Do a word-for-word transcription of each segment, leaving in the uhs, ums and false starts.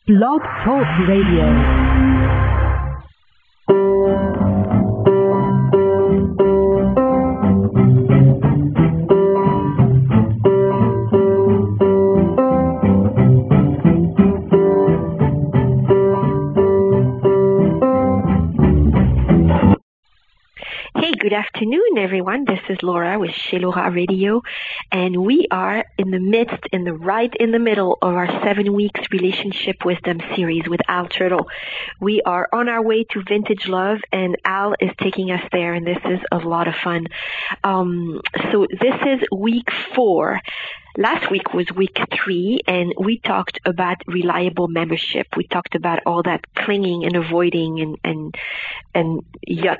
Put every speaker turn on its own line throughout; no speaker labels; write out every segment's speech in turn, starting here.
Blog Talk Radio.
Good afternoon, everyone. This is Laura with Chez Laura Radio, and we are in the midst, in the right in the middle of our seven weeks relationship wisdom series with Al Turtle. We are on our way to Vintage Love, and Al is taking us there, and this is a lot of fun. Um, so this is week four. Last week was week three, and we talked about reliable membership. We talked about all that clinging and avoiding and and and yuck.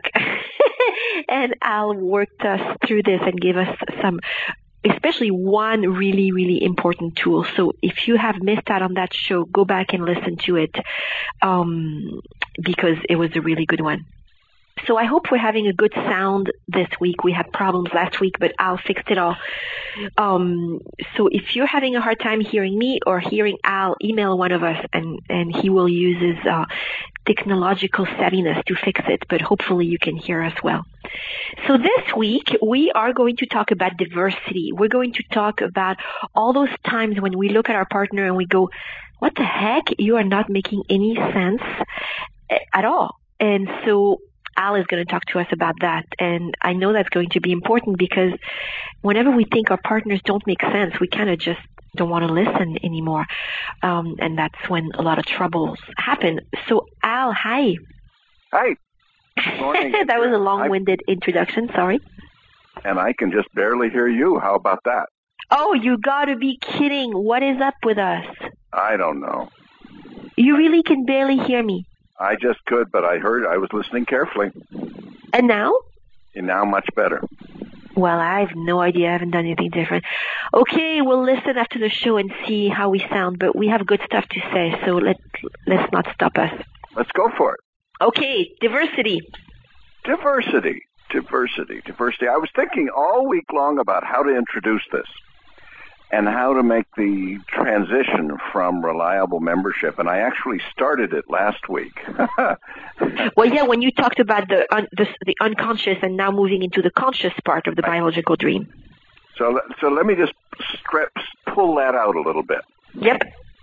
And Al worked us through this and gave us some, especially one really, really important tool. So if you have missed out on that show, go back and listen to it, um, because it was a really good one. So I hope we're having a good sound this week. We had problems last week, but Al fixed it all. Um, so if you're having a hard time hearing me or hearing Al, email one of us, and, and he will use his uh, technological savviness to fix it, but hopefully you can hear us well. So this week, we are going to talk about diversity. We're going to talk about all those times when we look at our partner and we go, what the heck? You are not making any sense at all. And so Al is going to talk to us about that, and I know that's going to be important because whenever we think our partners don't make sense, we kind of just don't want to listen anymore, um, and that's when a lot of troubles happen. So, Al, hi.
Hi. Good morning.
That was a long-winded I... introduction, sorry.
And I can just barely hear you. How about that?
Oh, you got to be kidding. What is up with us?
I don't know.
You really can barely hear me.
I just could, but I heard, I was listening carefully.
And now?
And now much better.
Well, I have no idea. I haven't done anything different. Okay, we'll listen after the show and see how we sound, but we have good stuff to say, so let, let's not stop us.
Let's go for it.
Okay, diversity.
Diversity, diversity, diversity. I was thinking all week long about how to introduce this and how to make the transition from reliable membership, and I actually started it last week.
Well, yeah, when you talked about the, un, the the unconscious and now moving into the conscious part of the biological dream.
So, so let me just strip, pull that out a little bit.
Yep.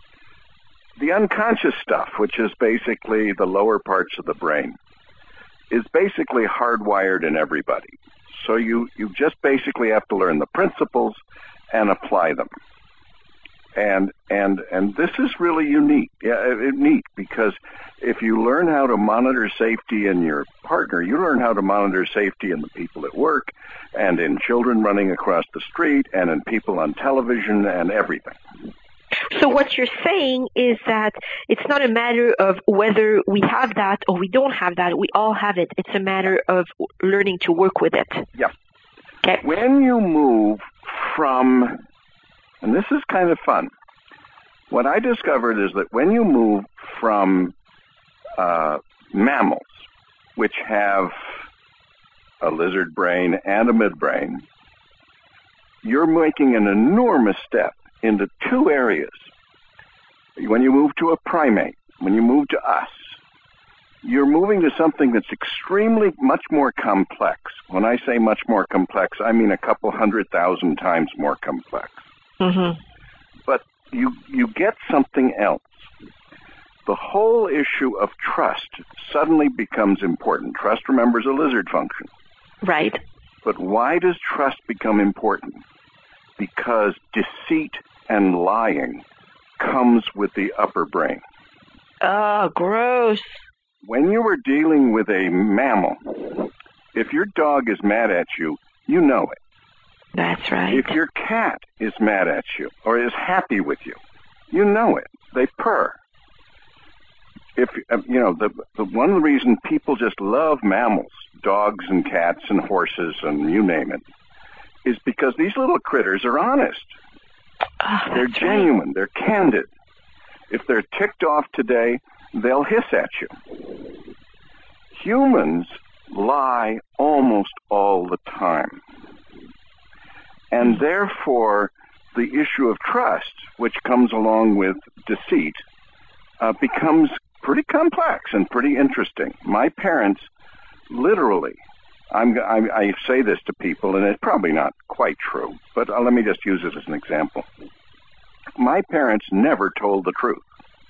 The unconscious stuff, which is basically the lower parts of the brain, is basically hardwired in everybody. So you, you just basically have to learn the principles and apply them. And and and this is really unique, yeah, it, neat, because if you learn how to monitor safety in your partner, you learn how to monitor safety in the people at work and in children running across the street and in people on television and everything.
So what you're saying is that it's not a matter of whether we have that or we don't have that. We all have it. It's a matter of learning to work with it.
Yeah.
Okay.
When you move from, and this is kind of fun, what I discovered is that when you move from uh, mammals, which have a lizard brain and a midbrain, you're making an enormous step into two areas. When you move to a primate, when you move to us, you're moving to something that's extremely much more complex. When I say much more complex, I mean a couple hundred thousand times more complex.
Mm-hmm.
But you you get something else. The whole issue of trust suddenly becomes important. Trust, remember, is a lizard function.
Right.
But why does trust become important? Because deceit and lying comes with the upper brain.
Oh, gross.
When you are dealing with a mammal, if your dog is mad at you, you know it.
That's right.
If your cat is mad at you or is happy with you, you know it. They purr. If you know the, the one of the reasons people just love mammals, dogs and cats and horses and you name it, is because these little critters are honest.
Oh,
they're genuine. Right. They're candid. If they're ticked off today, they'll hiss at you. Humans lie almost all the time. And mm-hmm. therefore, the issue of trust, which comes along with deceit, uh, becomes pretty complex and pretty interesting. My parents literally, I'm, I, I say this to people, and it's probably not quite true, but uh, let me just use it as an example. My parents never told the truth.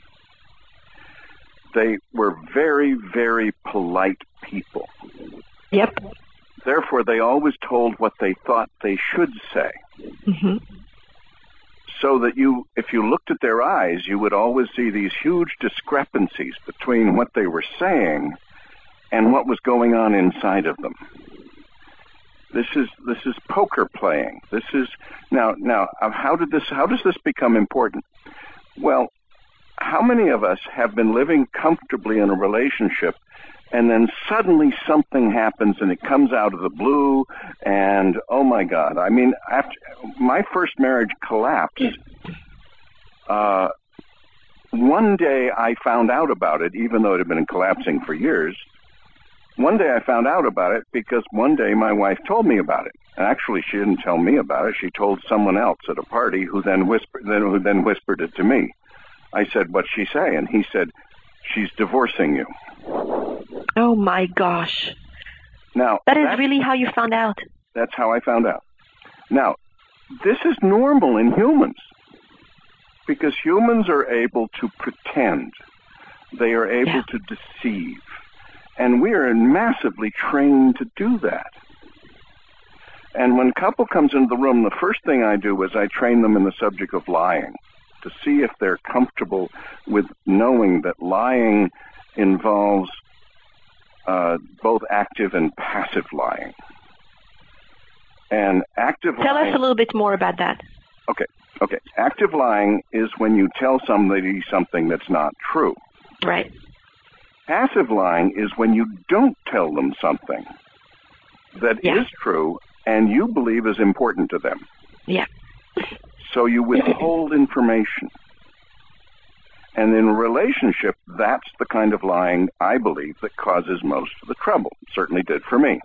They were very, very polite people.
Yep.
Therefore, they always told what they thought they should say.
Mm-hmm.
So that you, if you looked at their eyes, you would always see these huge discrepancies between what they were saying and what was going on inside of them. This is this is poker playing. This is now now how did this how does this become important? Well, how many of us have been living comfortably in a relationship, and then suddenly something happens and it comes out of the blue, and oh my God! I mean, after my first marriage collapsed, uh, one day I found out about it, even though it had been collapsing for years. One day I found out about it because one day my wife told me about it. And actually, she didn't tell me about it. She told someone else at a party who then whispered, then, who then whispered it to me. I said, "What's she say?" And he said, "She's divorcing you."
Oh my gosh.
Now
that is really how you found out.
That's how I found out. Now, this is normal in humans because humans are able to pretend. They are able yeah. to deceive. And we are massively trained to do that. And when a couple comes into the room, the first thing I do is I train them in the subject of lying to see if they're comfortable with knowing that lying involves uh, both active and passive lying. And active
Tell
lying...
us a little bit more about that.
Okay, okay. Active lying is when you tell somebody something that's not true.
Right.
Passive lying is when you don't tell them something that
yeah.
is true and you believe is important to them.
Yeah.
So you withhold information. And in a relationship, that's the kind of lying, I believe, that causes most of the trouble. It certainly did for me.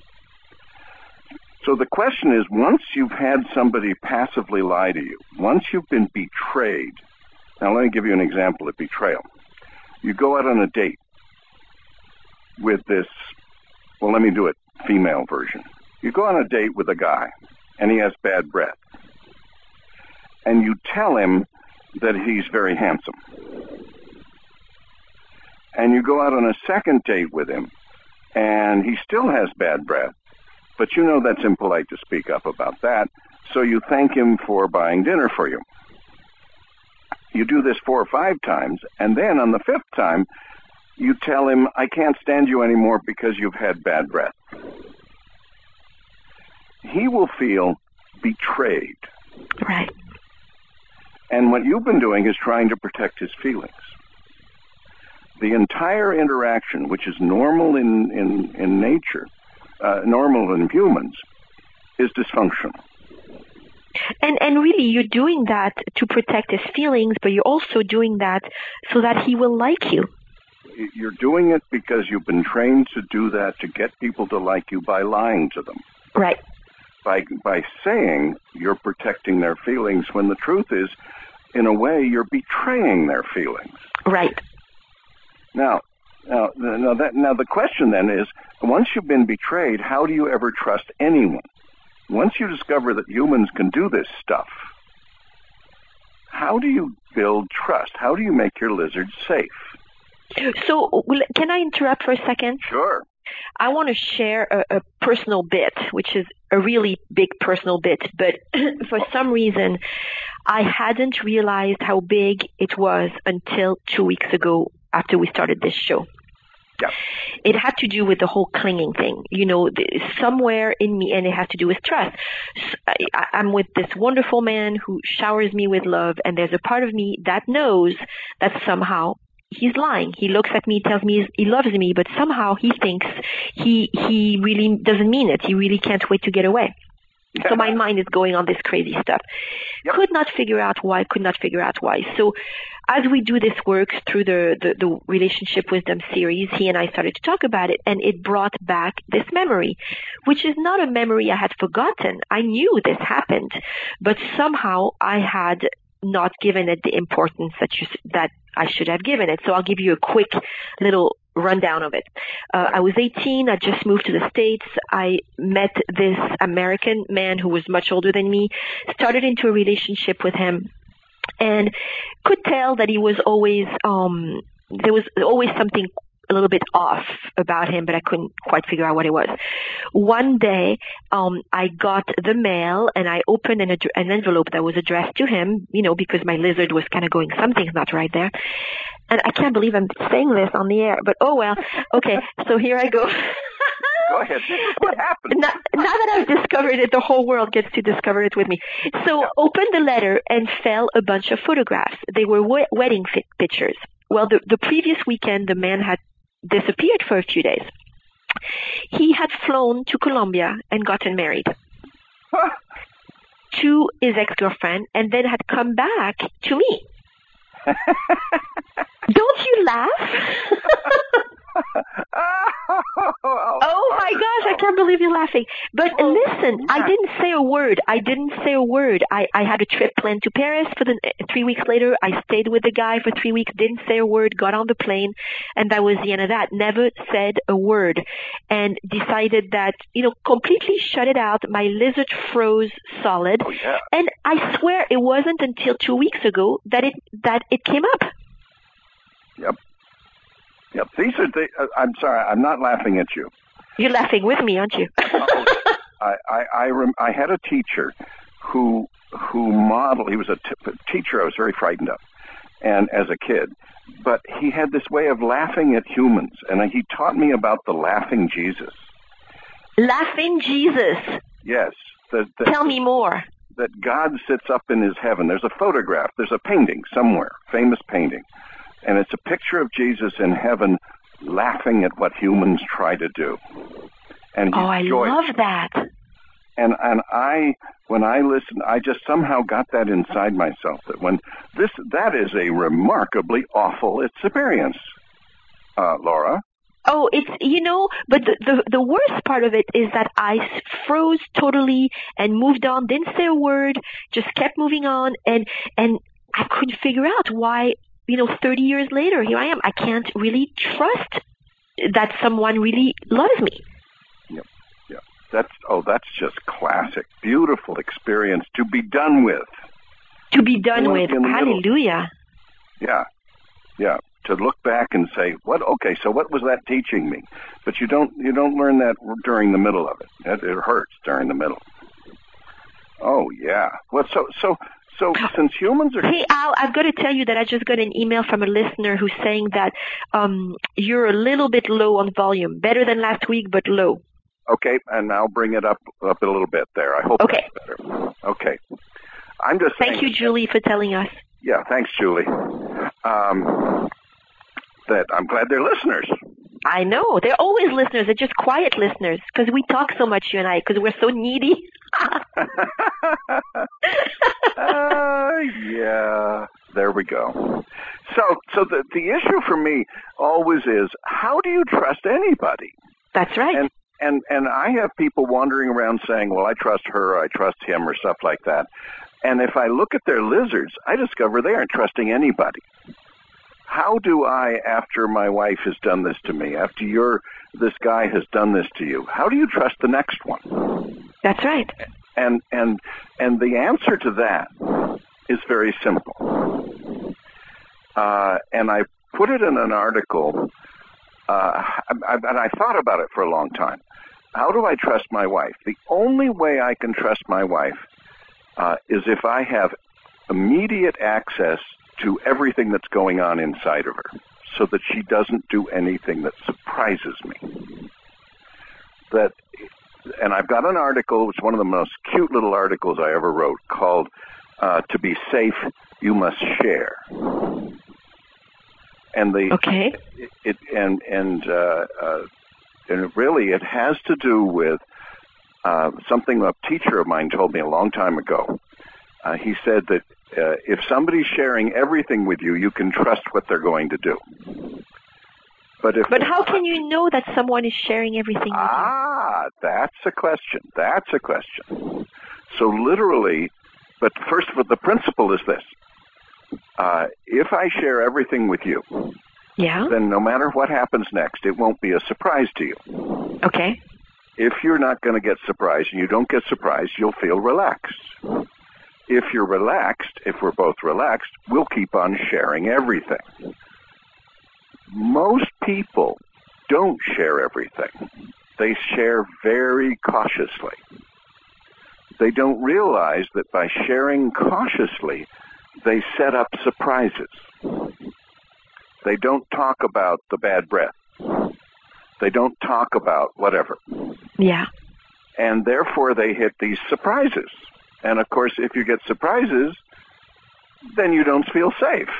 So the question is, once you've had somebody passively lie to you, once you've been betrayed, now let me give you an example of betrayal. You go out on a date with this, well, let me do it, female version. You go on a date with a guy, and he has bad breath. And you tell him that he's very handsome. And you go out on a second date with him, and he still has bad breath, but you know that's impolite to speak up about that, so you thank him for buying dinner for you. You do this four or five times, and then on the fifth time, you tell him, "I can't stand you anymore because you've had bad breath." He will feel betrayed.
Right.
And what you've been doing is trying to protect his feelings. The entire interaction, which is normal in, in, in nature, uh, normal in humans, is dysfunctional.
And and really, you're doing that to protect his feelings, but you're also doing that so that he will like you.
You're doing it because you've been trained to do that, to get people to like you by lying to them.
Right.
By by saying you're protecting their feelings when the truth is, in a way, you're betraying their feelings.
Right.
Now, now, now, that, now the question then is, once you've been betrayed, how do you ever trust anyone? Once you discover that humans can do this stuff, how do you build trust? How do you make your lizards safe?
So, can I interrupt for a second?
Sure.
I want to share a, a personal bit, which is a really big personal bit, but for some reason, I hadn't realized how big it was until two weeks ago after we started this show.
Yeah.
It had to do with the whole clinging thing, you know, somewhere in me, and it has to do with trust. I, I'm with this wonderful man who showers me with love, and there's a part of me that knows that somehow he's lying. He looks at me, tells me he loves me, but somehow he thinks he he really doesn't mean it. He really can't wait to get away. So my mind is going on this crazy stuff. Yep. Could not figure out why, could not figure out why. So as we do this work through the, the, the Relationship Wisdom series, he and I started to talk about it, and it brought back this memory, which is not a memory I had forgotten. I knew this happened, but somehow I had not given it the importance that you, that I should have given it. So I'll give you a quick little rundown of it. Uh, I was eighteen. I just moved to the States. I met this American man who was much older than me, started into a relationship with him, and could tell that he was always, um, there was always something a little bit off about him, but I couldn't quite figure out what it was. One day, um, I got the mail and I opened an, ad- an envelope that was addressed to him, you know, because my lizard was kind of going, something's not right there. And I can't believe I'm saying this on the air, but oh well. Okay, so here I go.
Go ahead. This is what happened.
Now, now that I've discovered it, the whole world gets to discover it with me. So opened the letter and fell a bunch of photographs. They were we- wedding fit pictures. Well, the, the previous weekend, the man had disappeared for a few days. He had flown to Colombia and gotten married to his ex-girlfriend and then had come back to me. Don't you laugh? Oh my gosh, I can't believe you're laughing. But listen, I didn't say a word. I didn't say a word. I, I had a trip planned to Paris for the three weeks later. I stayed with the guy for three weeks, didn't say a word, got on the plane, and that was the end of that. Never said a word. And decided that, you know, completely shut it out. My lizard froze solid.
Oh, yeah.
And I swear it wasn't until two weeks ago that it that it came up.
Yep. Yep. These are the, uh, I'm sorry, I'm not laughing at you.
You're laughing with me, aren't you?
oh, I, I, I, rem, I had a teacher who, who modeled, he was a t- teacher I was very frightened of, and as a kid, but he had this way of laughing at humans, and he taught me about the laughing Jesus.
Laughing Jesus.
Yes. The, the,
Tell me more.
That God sits up in his heaven. There's a photograph, there's a painting somewhere, famous painting. And it's a picture of Jesus in heaven laughing at what humans try to do. And
oh, I
joyous.
love that.
And and I, when I listened, I just somehow got that inside myself, that when this, that is a remarkably awful experience, uh, Laura.
Oh, it's, you know, but the, the, the worst part of it is that I froze totally and moved on, didn't say a word, just kept moving on, and, and I couldn't figure out why, you know, thirty years later, here I am. I can't really trust that someone really loves me.
Yep, yep. That's, oh, that's just classic. Beautiful experience to be done with.
To be done
in,
with.
In
Hallelujah.
Yeah, yeah. To look back and say, what, okay, so what was that teaching me? But you don't, you don't learn that during the middle of it. It, it hurts during the middle. Oh, yeah. Well, so, so, So since humans are...
Hey, Al, I've got to tell you that I just got an email from a listener who's saying that um, you're a little bit low on volume. Better than last week, but low.
Okay, and I'll bring it up up a little bit there. I hope
okay.
that's better. Okay. I'm just
Thank
saying...
you, Julie, for telling us.
Yeah, thanks, Julie. Um, that I'm glad they're listeners.
I know. They're always listeners. They're just quiet listeners because we talk so much, you and I, because we're so needy.
uh, yeah, there we go. So, so the the issue for me always is, how do you trust anybody?
That's right.
And and and I have people wandering around saying, "Well, I trust her, or I trust him," or stuff like that. And if I look at their lizards, I discover they aren't trusting anybody. How do I, after my wife has done this to me, after your this guy has done this to you, how do you trust the next one?
That's right.
And and and the answer to that is very simple. Uh, and I put it in an article, uh, and I thought about it for a long time. How do I trust my wife? The only way I can trust my wife uh, is if I have immediate access to everything that's going on inside of her, so that she doesn't do anything that surprises me. That, and I've got an article, it's one of the most cute little articles I ever wrote, called uh, "To Be Safe, You Must Share." And the
okay,
it, it and and uh, uh, and it really it has to do with uh, something a teacher of mine told me a long time ago. Uh, he said that uh, if somebody's sharing everything with you, you can trust what they're going to do. But if
but how can you know that someone is sharing everything with you?
Ah, that's a question. That's a question. So literally, but first of all, the principle is this. uh, if I share everything with you,
Yeah.
then no matter what happens next, it won't be a surprise to you.
Okay.
If you're not going to get surprised and you don't get surprised, you'll feel relaxed. If you're relaxed, if we're both relaxed, we'll keep on sharing everything. Most people don't share everything. They share very cautiously. They don't realize that by sharing cautiously, they set up surprises. They don't talk about the bad breath. They don't talk about whatever.
Yeah.
And therefore they hit these surprises. And of course, if you get surprises, then you don't feel safe.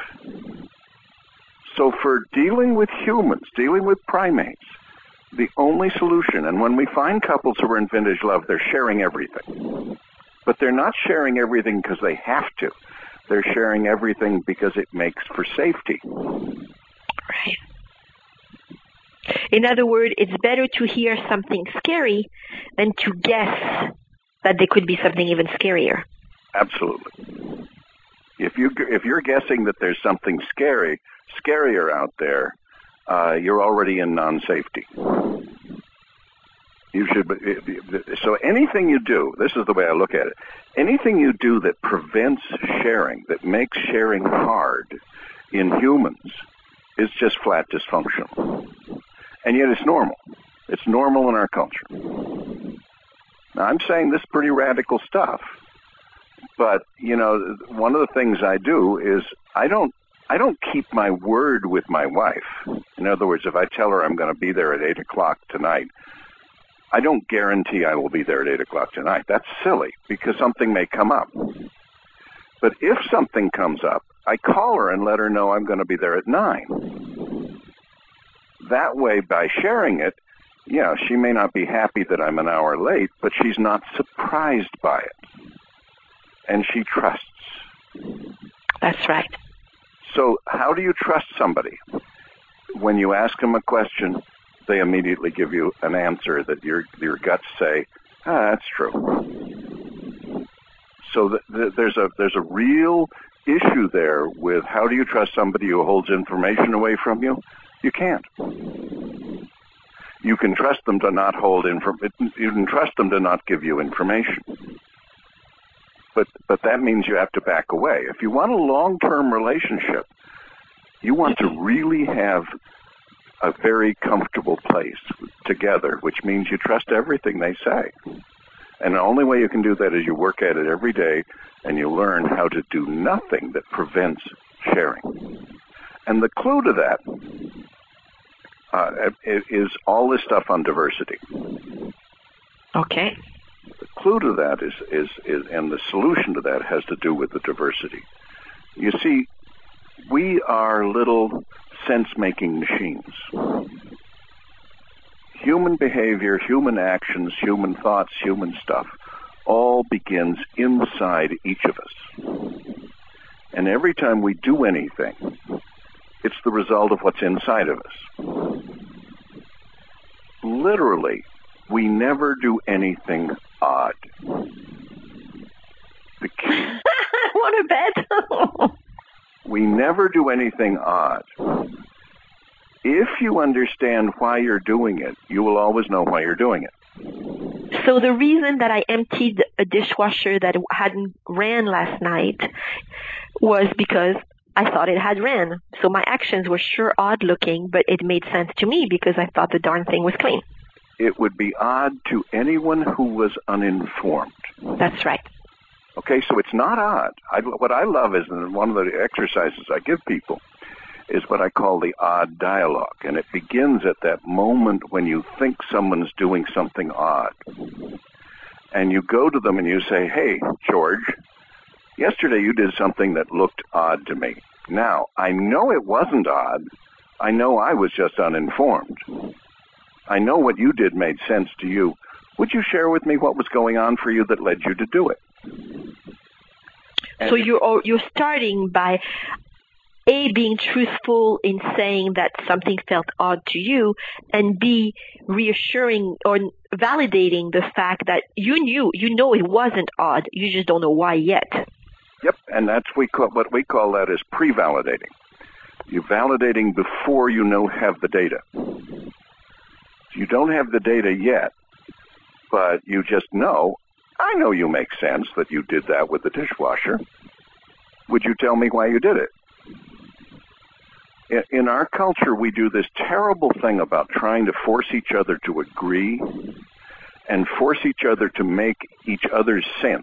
So for dealing with humans, dealing with primates, the only solution, and when we find couples who are in vintage love, they're sharing everything. But they're not sharing everything because they have to. They're sharing everything because it makes for safety.
Right. In other words, it's better to hear something scary than to guess that there could be something even scarier.
Absolutely. If you if you're guessing that there's something scary, scarier out there, uh, you're already in non-safety. You should. So anything you do, this is the way I look at it. Anything you do that prevents sharing, that makes sharing hard in humans, is just flat dysfunctional. And yet it's normal. It's normal in our culture. Now, I'm saying this pretty radical stuff, but, you know, one of the things I do is I don't I don't keep my word with my wife. In other words, if I tell her I'm going to be there at eight o'clock tonight, I don't guarantee I will be there at eight o'clock tonight. That's silly, because something may come up. But if something comes up, I call her and let her know I'm going to be there at nine. That way, by sharing it, yeah, she may not be happy that I'm an hour late, but she's not surprised by it. And she trusts.
That's right.
So how do you trust somebody? When you ask them a question, they immediately give you an answer that your your guts say, ah, that's true. So th- th- there's a there's a real issue there with how do you trust somebody who holds information away from you? You can't. You can trust them to not hold inform. You can trust them to not give you information. But but that means you have to back away. If you want a long-term relationship, you want to really have a very comfortable place together, which means you trust everything they say. And the only way you can do that is you work at it every day and you learn how to do nothing that prevents sharing. And the clue to that uh, is all this stuff on diversity.
Okay.
The clue to that is, is, is, and the solution to that has to do with the diversity. You see, we are little sense-making machines. Human behavior, human actions, human thoughts, human stuff, all begins inside each of us. And every time we do anything, it's the result of what's inside of us. Literally, we never do anything odd. The key.
What a bet.
We never do anything odd. If you understand why you're doing it, you will always know why you're doing it.
So the reason that I emptied a dishwasher that hadn't ran last night was because I thought it had ran. So my actions were sure odd looking, but it made sense to me because I thought the darn thing was clean.
It would be odd to anyone who was uninformed.
That's right.
Okay, so it's not odd. I, what I love is, and one of the exercises I give people, is what I call the odd dialogue. And it begins at that moment when you think someone's doing something odd. And you go to them and you say, hey, George, yesterday you did something that looked odd to me. Now, I know it wasn't odd. I know I was just uninformed. I know what you did made sense to you. Would you share with me what was going on for you that led you to do it?
So you're you're starting by A, being truthful in saying that something felt odd to you, and B, reassuring or validating the fact that you knew, you know it wasn't odd, you just don't know why yet.
Yep, and that's we call, what we call that is pre-validating. You're validating before you know have the data. You don't have the data yet, but you just know, I know you make sense that you did that with the dishwasher. Would you tell me why you did it? In our culture, we do this terrible thing about trying to force each other to agree and force each other to make each other's sense.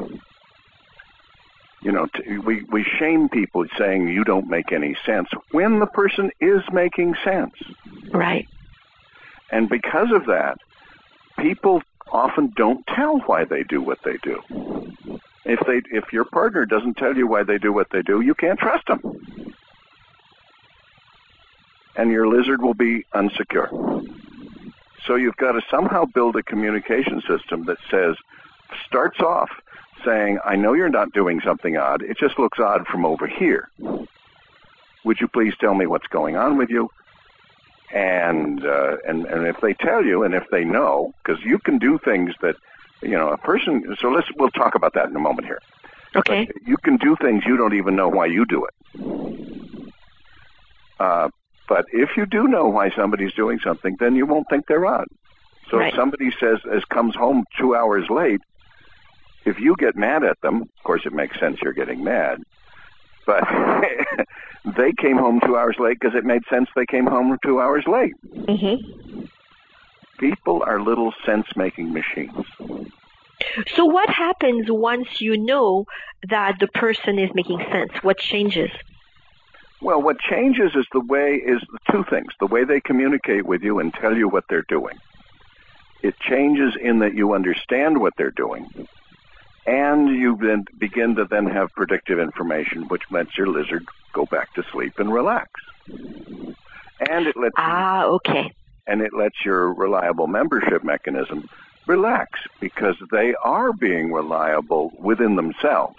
You know, t- we, we shame people saying you don't make any sense when the person is making sense.
Right.
And because of that, people often don't tell why they do what they do. If they, if your partner doesn't tell you why they do what they do, you can't trust them. And your lizard will be unsecure. So you've got to somehow build a communication system that says, starts off saying, I know you're not doing something odd. It just looks odd from over here. Would you please tell me what's going on with you? And uh, and and if they tell you, and if they know, because you can do things that, you know, a person. So let's we'll talk about that in a moment here.
Okay.
But you can do things you don't even know why you do it. Uh, but if you do know why somebody's doing something, then you won't think they're odd. So
right.
if somebody says as comes home two hours late, if you get mad at them, of course it makes sense you're getting mad. But they came home two hours late because it made sense they came home two hours late.
Mm-hmm.
People are little sense-making machines.
So what happens once you know that the person is making sense? What changes?
Well, what changes is the way is two things. The way they communicate with you and tell you what they're doing. It changes in that you understand what they're doing. And you then begin to then have predictive information, which lets your lizard go back to sleep and relax. And it lets
ah, okay.
And it lets your reliable membership mechanism relax because they are being reliable within themselves.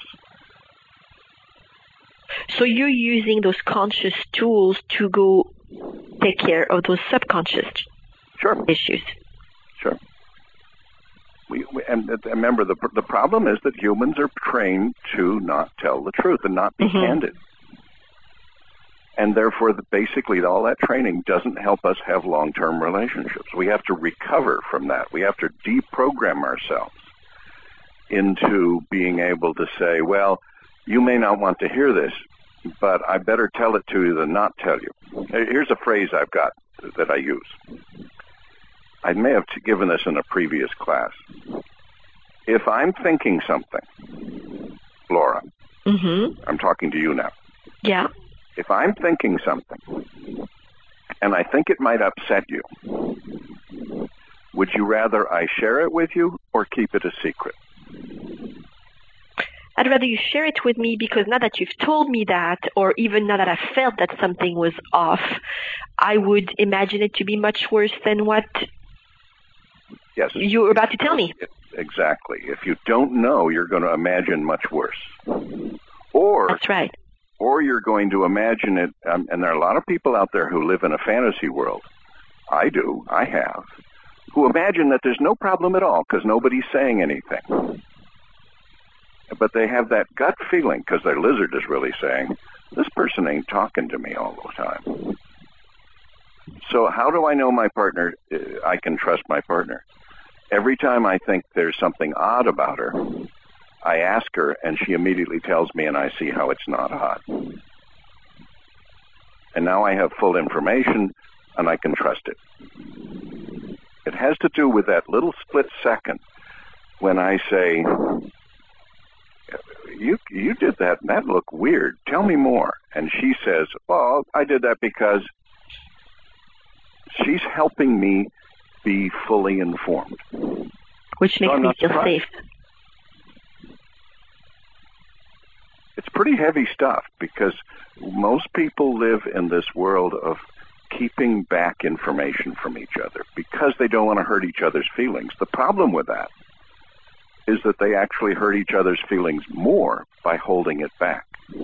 So you're using those conscious tools to go take care of those subconscious
sure.
issues.
Sure. We, we, and remember, the the problem is that humans are trained to not tell the truth and not be mm-hmm. candid. And therefore, the, basically, all that training doesn't help us have long-term relationships. We have to recover from that. We have to deprogram ourselves into being able to say, well, you may not want to hear this, but I better tell it to you than not tell you. Here's a phrase I've got that I use. I may have given this in a previous class. If I'm thinking something, Laura,
mm-hmm.
I'm talking to you now.
Yeah.
If I'm thinking something, and I think it might upset you, would you rather I share it with you or keep it a secret?
I'd rather you share it with me because now that you've told me that, or even now that I felt that something was off, I would imagine it to be much worse than what
yes.
you were about to tell me.
Exactly. If you don't know, you're going to imagine much worse. Or
that's right.
Or you're going to imagine it, um, and there are a lot of people out there who live in a fantasy world. I do, I have, who imagine that there's no problem at all because nobody's saying anything. But they have that gut feeling because their lizard is really saying, this person ain't talking to me all the time. So how do I know my partner, uh, I can trust my partner? Every time I think there's something odd about her, I ask her, and she immediately tells me, and I see how it's not odd. And now I have full information, and I can trust it. It has to do with that little split second when I say, you you did that, and that looked weird. Tell me more. And she says, well, I did that because she's helping me be fully informed.
Which makes
so
me feel
surprised.
safe.
It's pretty heavy stuff because most people live in this world of keeping back information from each other because they don't want to hurt each other's feelings. The problem with that is that they actually hurt each other's feelings more by holding it back.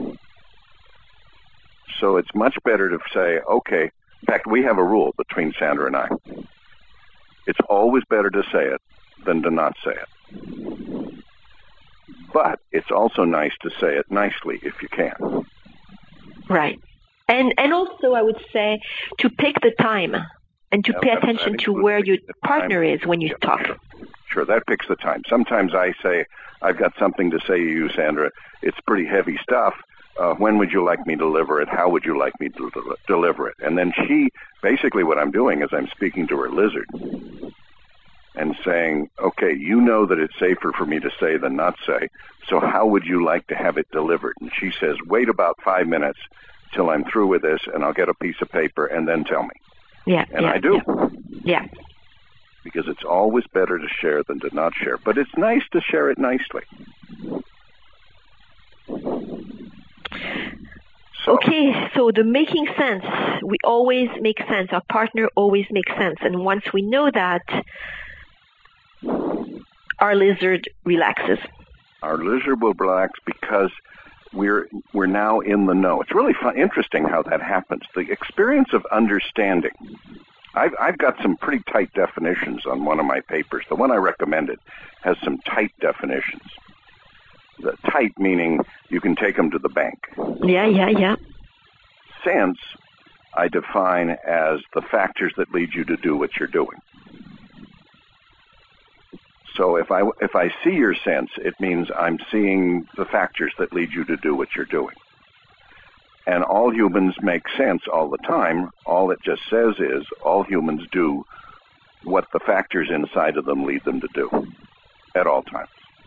So it's much better to say, okay, in fact, we have a rule between Sandra and I. It's always better to say it than to not say it. But it's also nice to say it nicely if you can.
Right. And and also I would say to pick the time and to
Yeah,
pay
that-
attention
that
to where
includes
your
picking the
partner
time.
is when you
Yeah,
talk.
Sure. Sure, that picks the time. Sometimes I say, I've got something to say to you, Sandra. It's pretty heavy stuff. Uh, when would you like me to deliver it? How would you like me to del- deliver it? And then she, basically what I'm doing is I'm speaking to her lizard and saying, okay, you know that it's safer for me to say than not say, so how would you like to have it delivered? And she says, wait about five minutes till I'm through with this, and I'll get a piece of paper, and then tell me.
Yeah.
And
yeah,
I do.
Yeah. yeah.
Because it's always better to share than to not share. But it's nice to share it nicely. So,
Okay, so the making sense, we always make sense. Our partner always makes sense. And once we know that, our lizard relaxes.
our lizard will relax because we're we're now in the know. It's really fun, interesting how that happens. The experience of understanding. I've, I've got some pretty tight definitions on one of my papers. The one I recommended has some tight definitions. The tight meaning you can take them to the bank.
Yeah, yeah, yeah.
Sense, I define as the factors that lead you to do what you're doing. So if I, if I see your sense, it means I'm seeing the factors that lead you to do what you're doing. And all humans make sense all the time. All it just says is all humans do what the factors inside of them lead them to do at all times.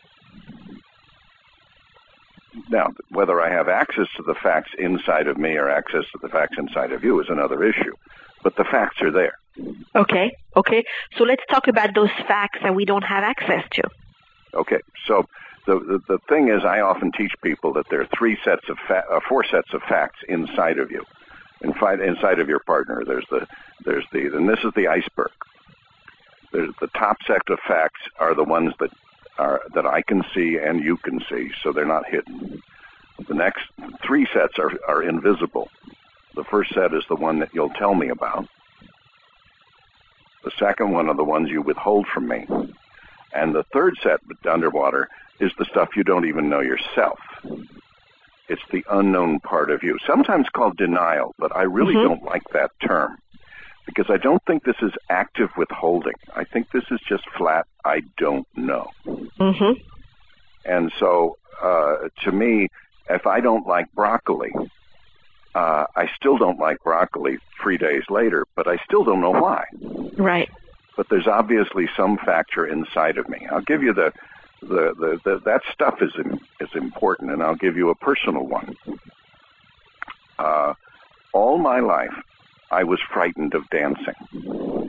Now, whether I have access to the facts inside of me or access to the facts inside of you is another issue. But the facts are there.
Okay, okay. So let's talk about those facts that we don't have access to.
Okay, so the, the the thing is, I often teach people that there are three sets of fa- uh, four sets of facts inside of you, inside inside of your partner. There's the there's the and this is the iceberg. There's the top set of facts are the ones that are that I can see and you can see, so they're not hidden. The next three sets are are invisible. The first set is the one that you'll tell me about. The second one are the ones you withhold from me. And the third set underwater is the stuff you don't even know yourself. It's the unknown part of you, sometimes called denial, but I really
Mm-hmm.
don't like that term because I don't think this is active withholding. I think this is just flat, I don't know.
Mm-hmm.
And so, uh, to me, if I don't like broccoli, uh, I still don't like broccoli three days later, but I still don't know why.
Right.
But there's obviously some factor inside of me. I'll give you the, the, the, the that stuff is in, is important, and I'll give you a personal one. Uh, all my life, I was frightened of dancing.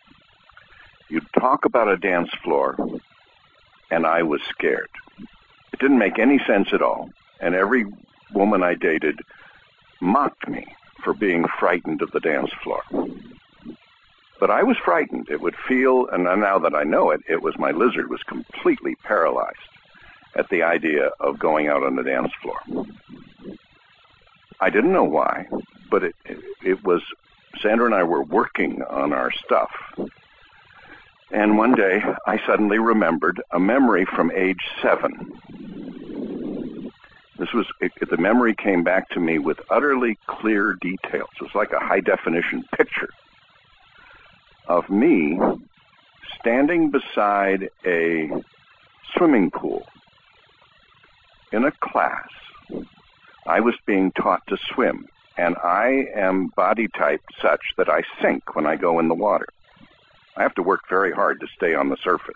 You'd talk about a dance floor, and I was scared. It didn't make any sense at all, and every woman I dated mocked me for being frightened of the dance floor. But I was frightened. It would feel, and now that I know it, it was my lizard was completely paralyzed at the idea of going out on the dance floor. I didn't know why, but it, it, it was, Sandra and I were working on our stuff. And one day, I suddenly remembered a memory from age seven. This was, it, the memory came back to me with utterly clear details. It was like a high-definition picture of me standing beside a swimming pool in a class. I was being taught to swim, and I am body type such that I sink when I go in the water. I have to work very hard to stay on the surface.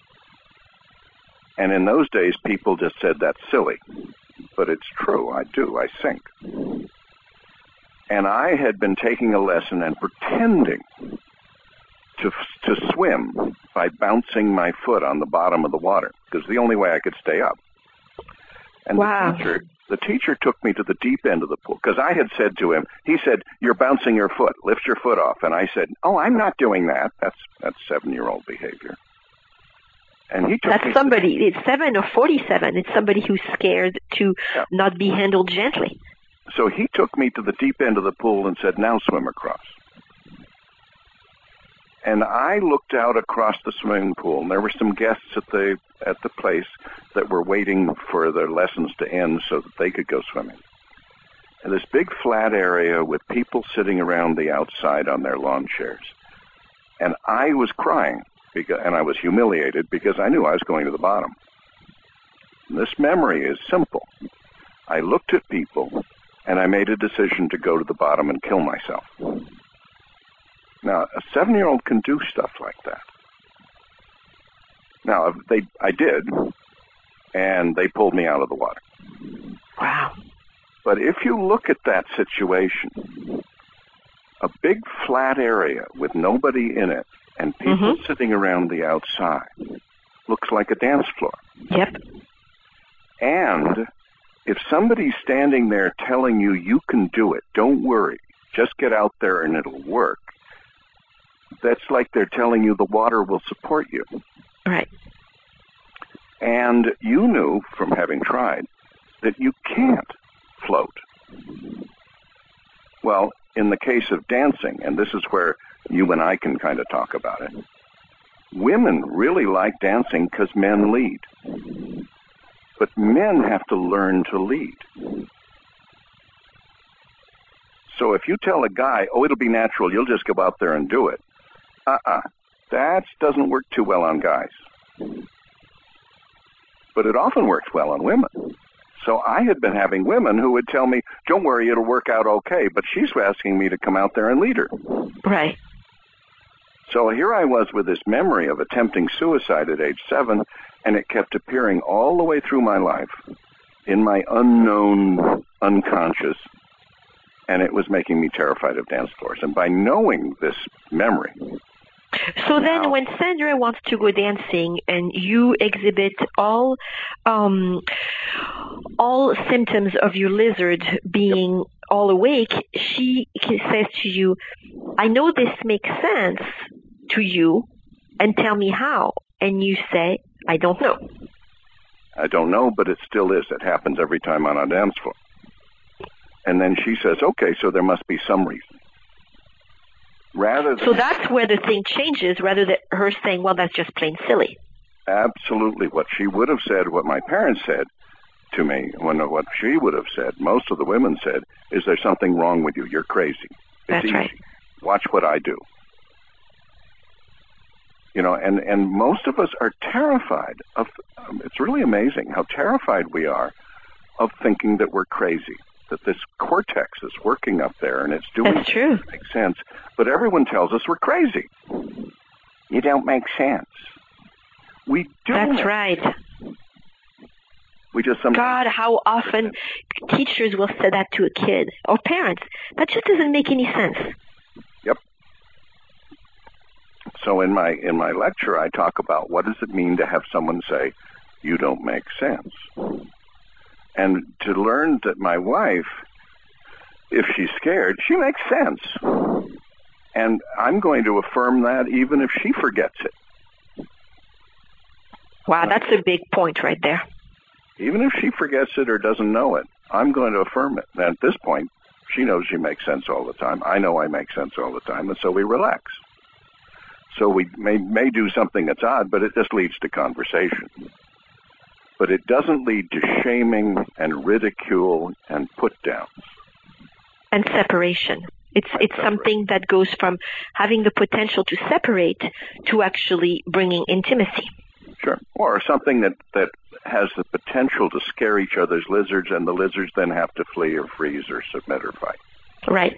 And in those days, people just said that's silly. But it's true, I do, I sink. And I had been taking a lesson and pretending to to swim by bouncing my foot on the bottom of the water, because the only way I could stay up. And
Wow.
the teacher, the teacher took me to the deep end of the pool, because I had said to him, he said, you're bouncing your foot, lift your foot off. And I said, oh, I'm not doing that. That's that's seven-year-old behavior. And he took
That's
me
somebody, it's seven or forty-seven. It's somebody who's scared to
Yeah.
not be handled gently.
So he took me to the deep end of the pool and said, now swim across. And I looked out across the swimming pool, and there were some guests at the at the place that were waiting for their lessons to end so that they could go swimming. And this big flat area with people sitting around the outside on their lawn chairs. And I was crying, because, and I was humiliated because I knew I was going to the bottom. And this memory is simple. I looked at people, and I made a decision to go to the bottom and kill myself. Now, a seven-year-old can do stuff like that. Now, they, I did, and they pulled me out of the water.
Wow.
But if you look at that situation, a big flat area with nobody in it and people
mm-hmm.
sitting around the outside looks like a dance floor.
Yep.
And if somebody's standing there telling you you can do it, don't worry, just get out there and it'll work, that's like they're telling you the water will support you.
Right.
And you knew from having tried that you can't float. Well, in the case of dancing, and this is where you and I can kind of talk about it, women really like dancing because men lead. But men have to learn to lead. So if you tell a guy, oh, it'll be natural, you'll just go out there and do it, uh-uh, that doesn't work too well on guys. But it often works well on women. So I had been having women who would tell me, don't worry, it'll work out okay, but she's asking me to come out there and lead her.
Right.
So here I was with this memory of attempting suicide at age seven, and it kept appearing all the way through my life in my unknown unconscious, and it was making me terrified of dance floors. And by knowing this memory...
So then now, when Sandra wants to go dancing and you exhibit all um, all symptoms of your lizard being yep. all awake, she says to you, I know this makes sense to you, and tell me how. And you say, I don't know.
I don't know, but it still is. It happens every time on a dance floor. And then she says, okay, so there must be some reason. Rather than,
so that's where the thing changes, rather than her saying, well, that's just plain silly.
Absolutely. What she would have said, what my parents said to me, when what she would have said, most of the women said, is there something wrong with you? You're crazy. It's
that's
easy.
Right.
Watch what I do. You know, and, and most of us are terrified of, um, it's really amazing how terrified we are of thinking that we're crazy. That this cortex is working up there and it's doing
That's true.
It makes sense. But everyone tells us we're crazy. You don't make sense. We do.
That's right.
We just sometimes...
God, how often teachers will say that to a kid or parents. That just doesn't make any sense.
Yep. So in my in my lecture, I talk about what does it mean to have someone say, you don't make sense. And to learn that my wife, if she's scared, she makes sense. And I'm going to affirm that even if she forgets it.
Wow, that's a big point right there.
Even if she forgets it or doesn't know it, I'm going to affirm it. And at this point, she knows she makes sense all the time. I know I make sense all the time, and so we relax. So we may, may do something that's odd, but it just leads to conversation. But it doesn't lead to shaming and ridicule and put-downs.
And separation. It's and it's separate. Something that goes from having the potential to separate to actually bringing intimacy.
Sure. Or something that, that has the potential to scare each other's lizards, and the lizards then have to flee or freeze or submit or fight.
Right.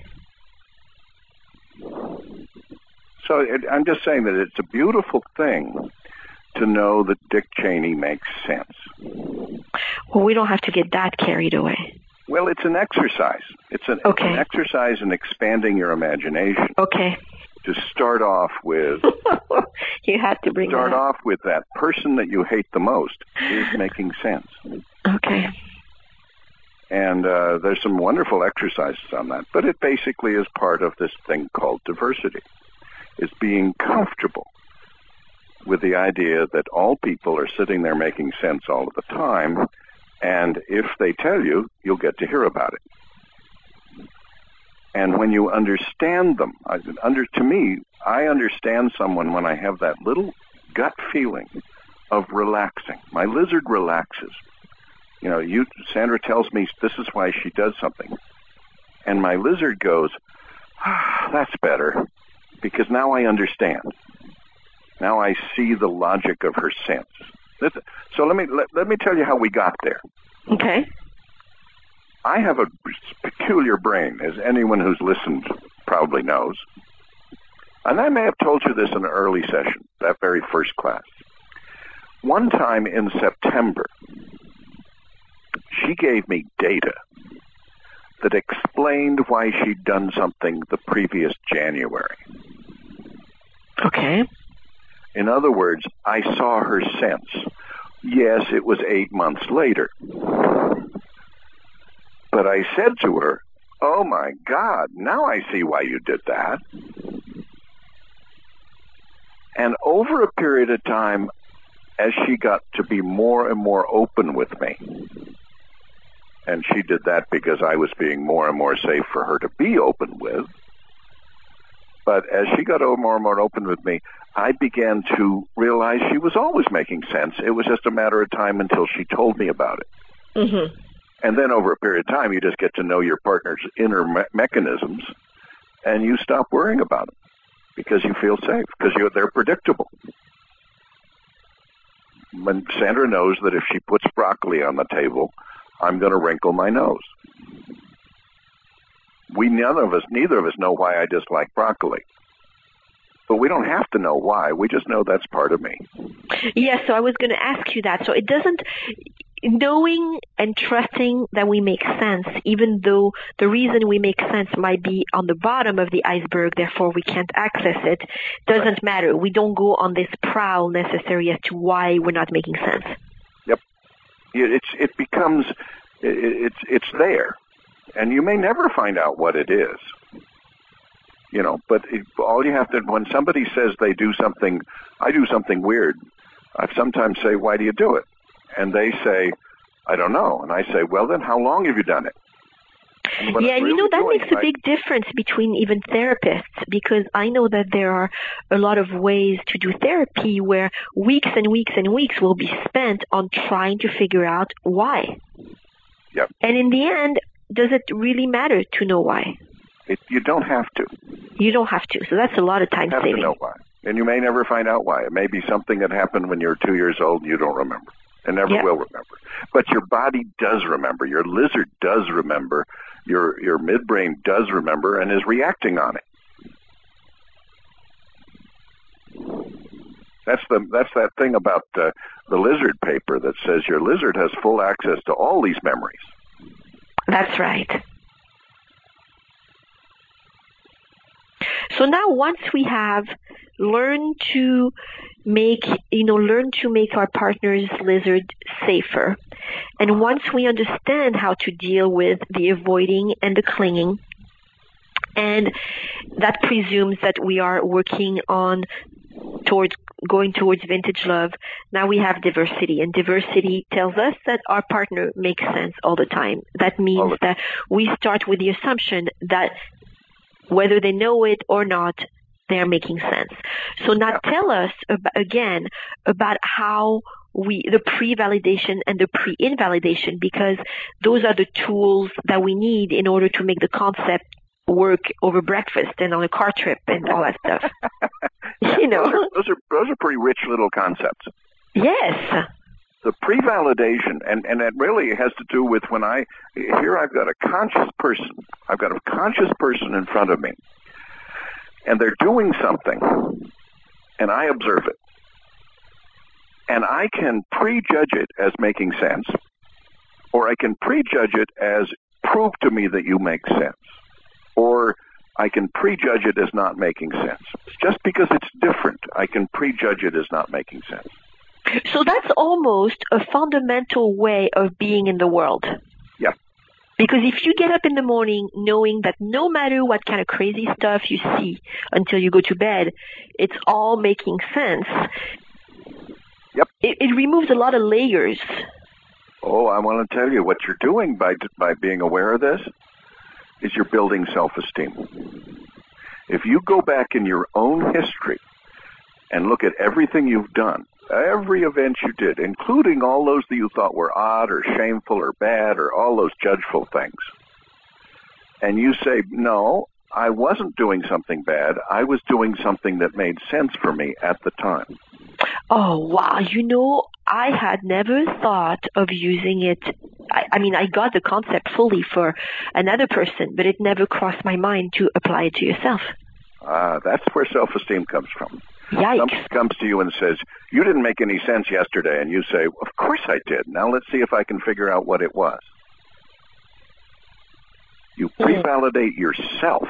So it, I'm just saying that it's a beautiful thing to know that Dick Cheney makes sense.
Well, we don't have to get that carried away.
Well, it's an exercise. It's an,
okay.
it's an exercise in expanding your imagination.
Okay.
To start off with...
you had to bring
Start
that
off with that person that you hate the most is making sense.
Okay.
And uh, there's some wonderful exercises on that, but it basically is part of this thing called diversity. It's being comfortable with the idea that all people are sitting there making sense all of the time, and if they tell you, you'll get to hear about it. And when you understand them, I, under to me, I understand someone when I have that little gut feeling of relaxing. My lizard relaxes. You know, you Sandra tells me this is why she does something. And my lizard goes, ah, that's better, because now I understand. Now I see the logic of her sense. So let me let, let me tell you how we got there.
Okay.
I have a peculiar brain, as anyone who's listened probably knows. And I may have told you this in an early session, that very first class. One time in September, she gave me data that explained why she'd done something the previous January.
Okay.
In other words, I saw her sense. Yes, it was eight months later. But I said to her, oh my God, now I see why you did that. And over a period of time, as she got to be more and more open with me, and she did that because I was being more and more safe for her to be open with, but as she got more and more open with me, I began to realize she was always making sense. It was just a matter of time until she told me about it.
Mm-hmm.
And then over a period of time, you just get to know your partner's inner me- mechanisms, and you stop worrying about them because you feel safe, because you're, they're predictable. When Sandra knows that if she puts broccoli on the table, I'm going to wrinkle my nose. We none of us, neither of us know why I dislike broccoli. But we don't have to know why. We just know that's part of me.
Yes, so I was going to ask you that. So it doesn't, knowing and trusting that we make sense, even though the reason we make sense might be on the bottom of the iceberg, therefore we can't access it, doesn't right. matter. We don't go on this prowl necessary as to why we're not making sense.
Yep. It's, it becomes, it's, it's there. And you may never find out what it is. You know, but it, all you have to, when somebody says they do something, I do something weird, I sometimes say, why do you do it? And they say, I don't know. And I say, well, then how long have you done it?
And yeah, and really you know, that makes a I, big difference between even therapists, because I know that there are a lot of ways to do therapy where weeks and weeks and weeks will be spent on trying to figure out why.
Yep.
And in the end, does it really matter to know why?
It, you don't have to.
You don't have to. So that's a lot of time
you have
saving.
To know why. And you may never find out why. It may be something that happened when you were two years old and you don't remember. And never yep. will remember. But your body does remember. Your lizard does remember. Your your midbrain does remember and is reacting on it. That's the that's that thing about uh, the lizard paper that says your lizard has full access to all these memories.
That's right. So now once we have learned to make, you know, learn to make our partner's lizard safer, and once we understand how to deal with the avoiding and the clinging, and that presumes that we are working on towards going towards vintage love, now we have diversity, and diversity tells us that our partner makes sense all the time. That means that we start with the assumption that whether they know it or not, they're making sense. So now yeah. tell us about, again about how we, the pre-validation and the pre-invalidation, because those are the tools that we need in order to make the concept work over breakfast and on a car trip and all that stuff.
yeah,
you know,
those are, those are those are pretty rich little concepts.
Yes.
The pre-validation, and, and it really has to do with when I, here I've got a conscious person, I've got a conscious person in front of me, and they're doing something, and I observe it. And I can prejudge it as making sense, or I can prejudge it as prove to me that you make sense, or I can prejudge it as not making sense. Just because it's different, I can prejudge it as not making sense.
So that's almost a fundamental way of being in the world.
Yeah.
Because if you get up in the morning knowing that no matter what kind of crazy stuff you see until you go to bed, it's all making sense,
yep.
it, it removes a lot of layers.
Oh, I want to tell you what you're doing by by being aware of this. is you're building self-esteem. If you go back in your own history and look at everything you've done, every event you did, including all those that you thought were odd or shameful or bad or all those judgeful things, and you say, no, I wasn't doing something bad. I was doing something that made sense for me at the time.
Oh, wow. You know, I had never thought of using it. I, I mean, I got the concept fully for another person, but it never crossed my mind to apply it to yourself.
Ah, uh, that's where self-esteem comes from.
Yikes.
Somebody comes to you and says, you didn't make any sense yesterday, and you say, of course I did. Now let's see if I can figure out what it was. You pre-validate yourself.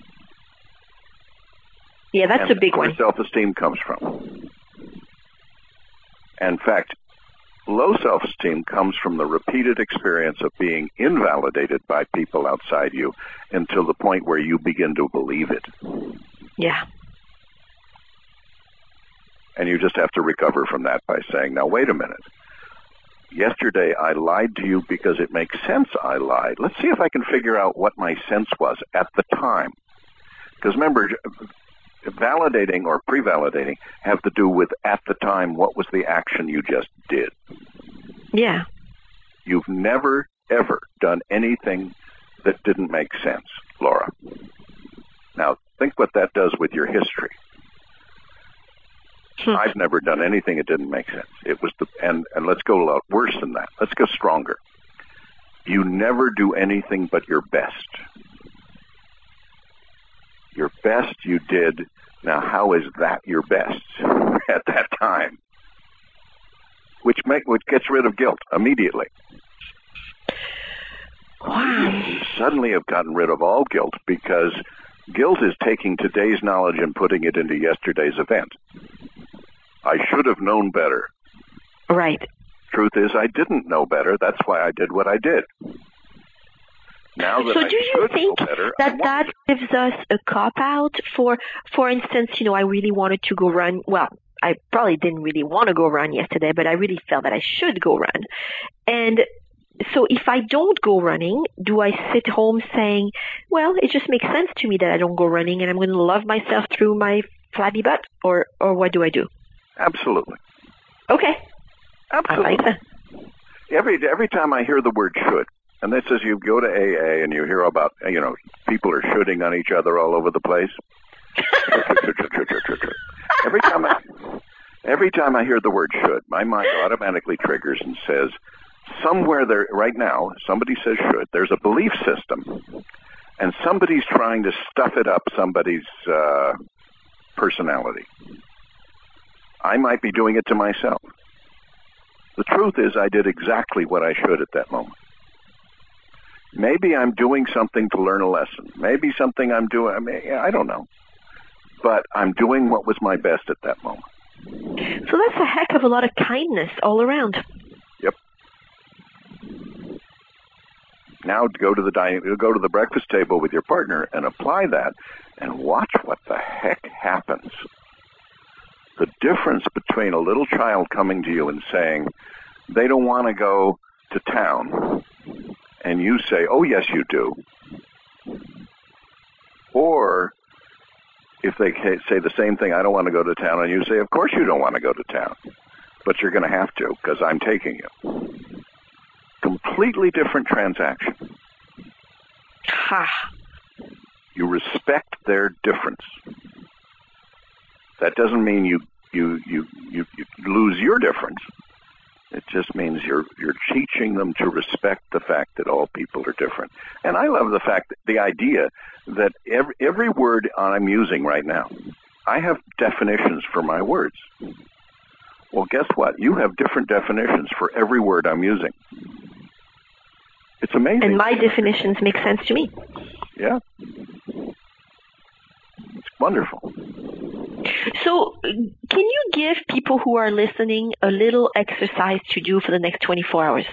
Yeah, that's a big one.
Where self-esteem comes from. In fact, low self-esteem comes from the repeated experience of being invalidated by people outside you until the point where you begin to believe it.
Yeah.
And you just have to recover from that by saying, now, wait a minute. Yesterday I lied to you because it makes sense I lied. Let's see if I can figure out what my sense was at the time. Because remember, validating or pre-validating have to do with at the time, what was the action you just did.
Yeah.
You've never, ever done anything that didn't make sense, Laura. Now, think what that does with your history. Hmm. I've never done anything that didn't make sense. It was the, and, and let's go a lot worse than that. Let's go stronger. You never do anything but your best. Your best you did. Now, how is that your best at that time? Which make which gets rid of guilt immediately.
Wow.
You suddenly have gotten rid of all guilt because guilt is taking today's knowledge and putting it into yesterday's event. I should have known better.
Right.
Truth is, I didn't know better. That's why I did what I did. Now that
so
I
do you think
better,
that that gives us a cop-out? For, for instance, you know, I really wanted to go run. Well, I probably didn't really want to go run yesterday, but I really felt that I should go run. And so if I don't go running, do I sit home saying, well, it just makes sense to me that I don't go running and I'm going to love myself through my flabby butt? Or, or what do I do?
Absolutely.
Okay.
Absolutely.
I like that.
Every, every time I hear the word should, and this is you go to A A and you hear about, you know, people are shooting on each other all over the place. every time I, every time I hear the word should, my mind automatically triggers and says, somewhere there, right now, somebody says should, there's a belief system, and somebody's trying to stuff it up somebody's uh, personality. I might be doing it to myself. The truth is I did exactly what I should at that moment. Maybe I'm doing something to learn a lesson. Maybe something I'm doing, I mean, I don't know. But I'm doing what was my best at that moment.
So that's a heck of a lot of kindness all around.
Yep. Now go to the dining, go to the breakfast table with your partner and apply that and watch what the heck happens. The difference between a little child coming to you and saying they don't want to go to town, and you say, oh, yes, you do. Or if they say the same thing, I don't want to go to town, and you say, of course you don't want to go to town, but you're going to have to because I'm taking you. Completely different transaction.
Ha.
You respect their difference. That doesn't mean you, you, you, you, you lose your difference. It just means you're you're teaching them to respect the fact that all people are different. And I love the fact, that the idea that every, every word I'm using right now, I have definitions for my words. Well, guess what? You have different definitions for every word I'm using. It's amazing.
And my definitions make sense to me.
Yeah. It's wonderful.
So can you give people who are listening a little exercise to do for the next twenty-four hours?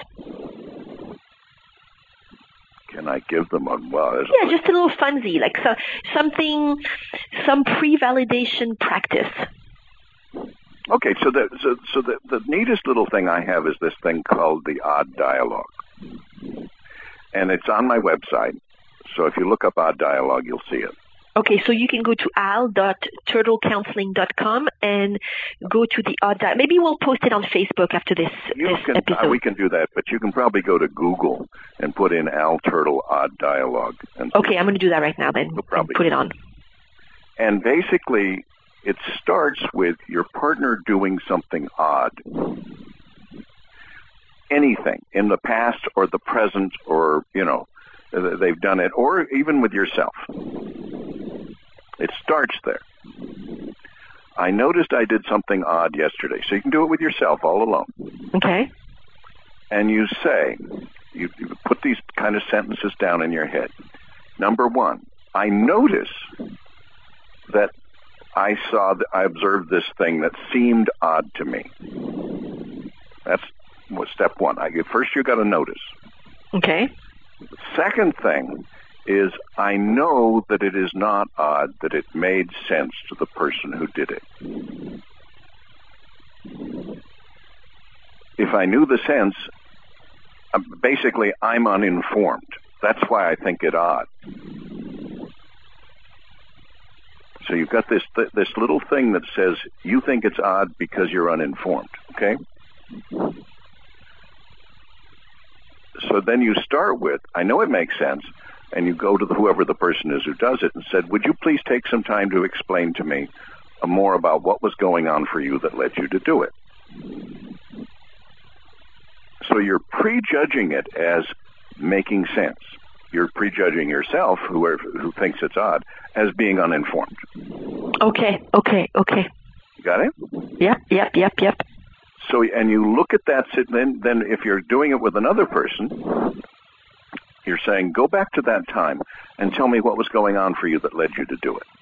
Can I give them a, well,
yeah, just a little funsy, like so, something, some pre-validation practice.
Okay, so the so, so the, the neatest little thing I have is this thing called the Odd Dialogue. And it's on my website. So if you look up Odd Dialogue, you'll see it.
Okay, so you can go to al dot turtle counseling dot com and go to the Odd Dialogue. Maybe we'll post it on Facebook after this,
you
this
can,
episode.
Uh, we can do that, but you can probably go to Google and put in Al Turtle Odd Dialogue. And
okay, I'm going to do that right now then.
We'll probably
put it on.
And basically, it starts with your partner doing something odd. Anything in the past or the present, or, you know, they've done it, or even with yourself. It starts there. I noticed I did something odd yesterday. So you can do it with yourself all alone.
Okay.
And you say, you, you put these kind of sentences down in your head. Number one, I notice that I saw, th- I observed this thing that seemed odd to me. That's step one. I, first, you got to notice.
Okay.
The second thing is I know that it is not odd, that it made sense to the person who did it. If I knew the sense, basically I'm uninformed. That's why I think it odd. So you've got this th- this little thing that says you think it's odd because you're uninformed, okay? So then you start with, I know it makes sense, and you go to the, whoever the person is who does it and said, would you please take some time to explain to me uh, more about what was going on for you that led you to do it? So you're prejudging it as making sense. You're prejudging yourself, whoever who thinks it's odd, as being uninformed.
Okay, okay, okay.
You got it?
Yep, yep, yep, yep.
So, and you look at that, then, then if you're doing it with another person, you're saying, go back to that time and tell me what was going on for you that led you to do it.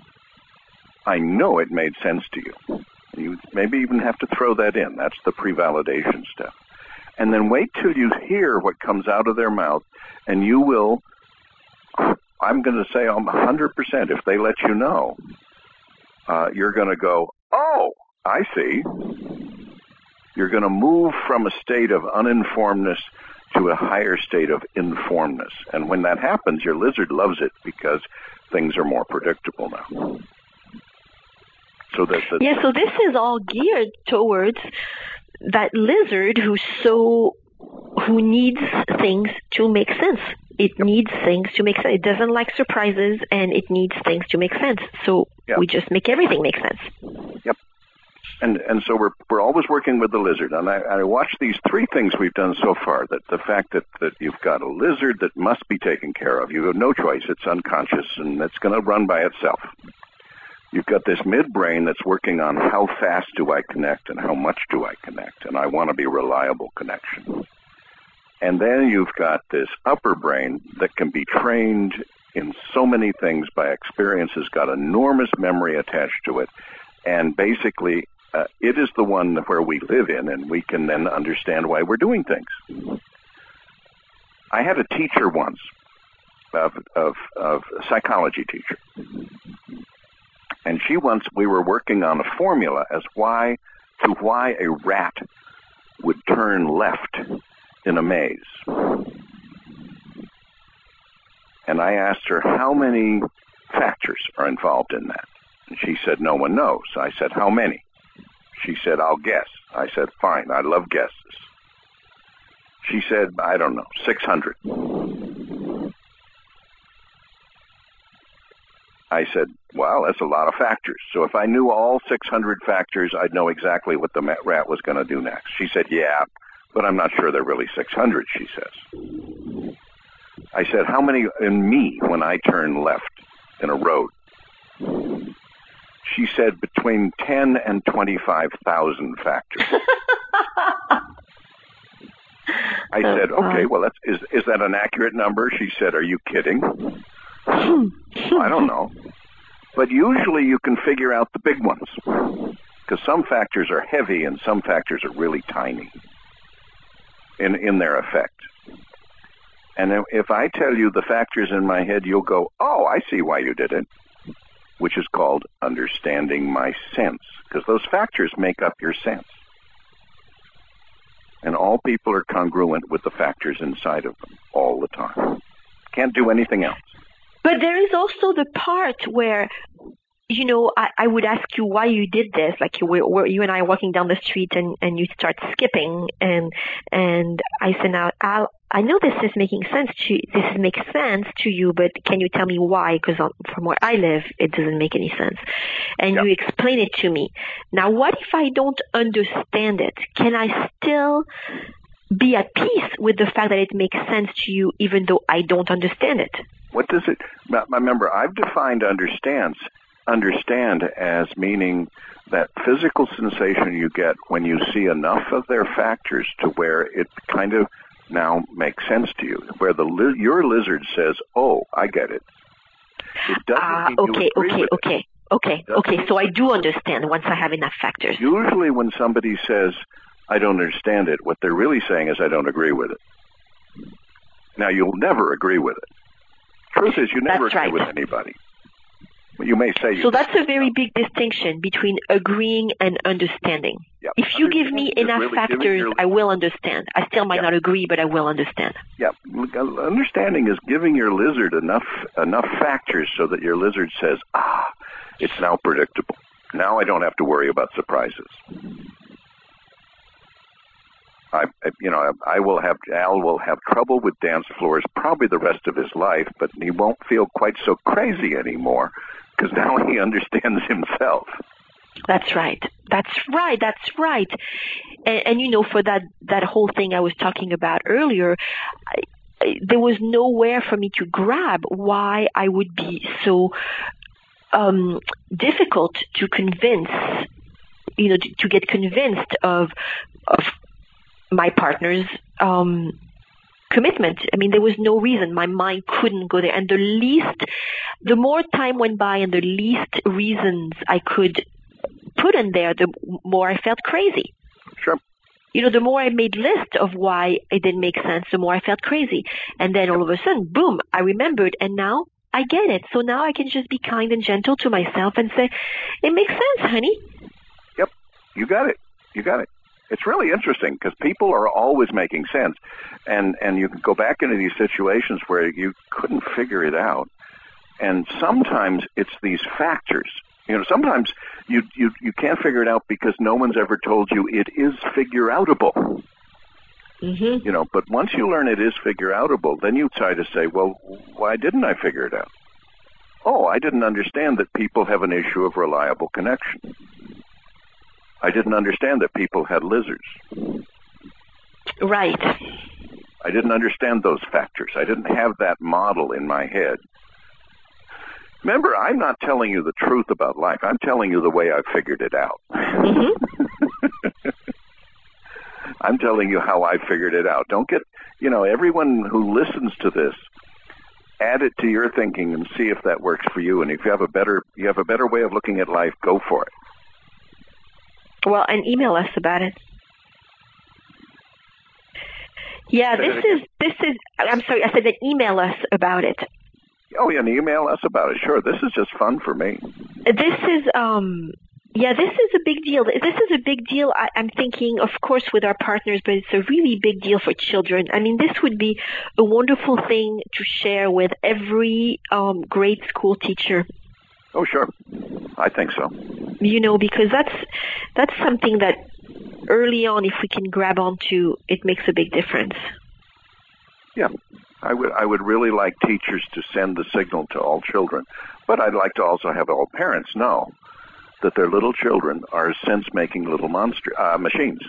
I know it made sense to you. You maybe even have to throw that in. That's the pre-validation step. And then wait till you hear what comes out of their mouth, and you will, I'm going to say I'm one hundred percent, if they let you know, uh, you're going to go, oh, I see. You're going to move from a state of uninformedness to a higher state of informedness. And when that happens, your lizard loves it because things are more predictable now. So that, that
yeah, so this is all geared towards that lizard who's so, who needs things to make sense. It yep. needs things to make sense. It doesn't like surprises, and it needs things to make sense. So yep. we just make everything make sense.
Yep. And and so we're we're always working with the lizard. And I, I watch these three things we've done so far. That the fact that, that you've got a lizard that must be taken care of. You have no choice. It's unconscious, and it's going to run by itself. You've got this midbrain that's working on how fast do I connect and how much do I connect, and I want to be reliable connection. And then you've got this upper brain that can be trained in so many things by experience, has got enormous memory attached to it, and basically uh, it is the one where we live in, and we can then understand why we're doing things. I had a teacher once, of, of, of a psychology teacher. And she once, we were working on a formula as why, to why a rat would turn left in a maze. And I asked her how many factors are involved in that. And she said, no one knows. I said, how many? She said, I'll guess. I said, fine, I love guesses. She said, I don't know, six hundred. I said, well, that's a lot of factors. So if I knew all six hundred factors, I'd know exactly what the rat was going to do next. She said, yeah, but I'm not sure they're really six hundred, she says. I said, how many in me when I turn left in a road? She said, between ten and twenty-five thousand factors. I said, okay, well, that's, is, is that an accurate number? She said, are you kidding? I don't know. But usually you can figure out the big ones, because some factors are heavy and some factors are really tiny in, in their effect. And if I tell you the factors in my head, you'll go, oh, I see why you did it, which is called understanding my sense, because those factors make up your sense. And all people are congruent with the factors inside of them all the time. Can't do anything else.
But there is also the part where, you know, I, I would ask you why you did this. Like you were, you and I are walking down the street and, and you start skipping and, and I said, now, Al, I know this is making sense to you, this makes sense to you, but can you tell me why? Because from where I live, it doesn't make any sense. And yep. you explain it to me. Now, what if I don't understand it? Can I still be at peace with the fact that it makes sense to you, even though I don't understand it?
What does it, remember, I've defined understands, understand as meaning that physical sensation you get when you see enough of their factors to where it kind of now makes sense to you, where the li- your lizard says, oh, I get it. It doesn't
uh,
mean you
okay,
agree
okay,
with
okay,
it.
okay, okay, so I do understand once I have enough factors.
Usually when somebody says, I don't understand it, what they're really saying is, I don't agree with it. Now, you'll never agree with it. Truth is, you never
That's
agree
right.
with anybody. You may say you
So that's a very big distinction between agreeing and understanding.
Yep.
If you give me enough
really
factors,
your...
I will understand. I still might
yep.
not agree, but I will understand.
Yeah, understanding is giving your lizard enough enough factors so that your lizard says, ah, it's now predictable. Now I don't have to worry about surprises. I, you know, I will have, Al will have trouble with dance floors probably the rest of his life, but he won't feel quite so crazy anymore because now he understands himself.
That's right. That's right. That's right. And, and you know, for that, that whole thing I was talking about earlier, I, I, there was nowhere for me to grab why I would be so um, difficult to convince, you know, to, to get convinced of, of my partner's um, commitment. I mean, there was no reason. My mind couldn't go there. And the least, the more time went by and the least reasons I could put in there, the more I felt crazy.
Sure.
You know, the more I made list of why it didn't make sense, the more I felt crazy. And then all of a sudden, boom, I remembered. And now I get it. So now I can just be kind and gentle to myself and say, it makes sense, honey.
Yep. You got it. You got it. It's really interesting because people are always making sense, and, and you can go back into these situations where you couldn't figure it out, and sometimes it's these factors. You know, sometimes you, you, you can't figure it out because no one's ever told you it is figure-outable.
Mm-hmm.
You know, but once you learn it is figure-outable, then you try to say, well, why didn't I figure it out? Oh, I didn't understand that people have an issue of reliable connection. I didn't understand that people had lizards.
Right.
I didn't understand those factors. I didn't have that model in my head. Remember, I'm not telling you the truth about life. I'm telling you the way I figured it out.
Mm-hmm.
I'm telling you how I figured it out. Don't get, you know, everyone who listens to this, add it to your thinking and see if that works for you. And if you have a better, you have a better way of looking at life, go for it.
Well, and email us about it. Yeah,
Say
this is, this is, I'm sorry, I said that email us about it.
Oh, yeah, and email us about it. Sure, this is just fun for me.
This is, um, yeah, this is a big deal. This is a big deal, I, I'm thinking, of course, with our partners, but it's a really big deal for children. I mean, this would be a wonderful thing to share with every um, grade school teacher.
Oh, sure. I think so.
You know, because that's that's something that early on, if we can grab onto, it makes a big difference.
Yeah. I would I would really like teachers to send the signal to all children, but I'd like to also have all parents know that their little children are sense-making little monster uh, machines.